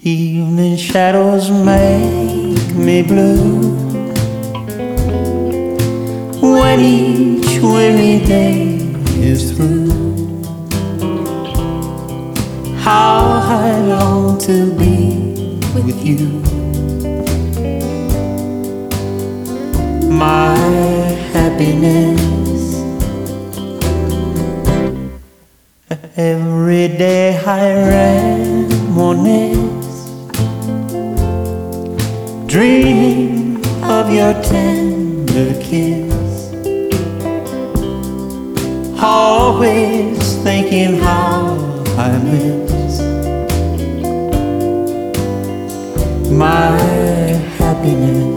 Evening shadows make me blue when each weary day is through. How I long to be with you, my happiness. Every day I reminisce, dreaming of your tender kiss, always thinking how I miss my happiness.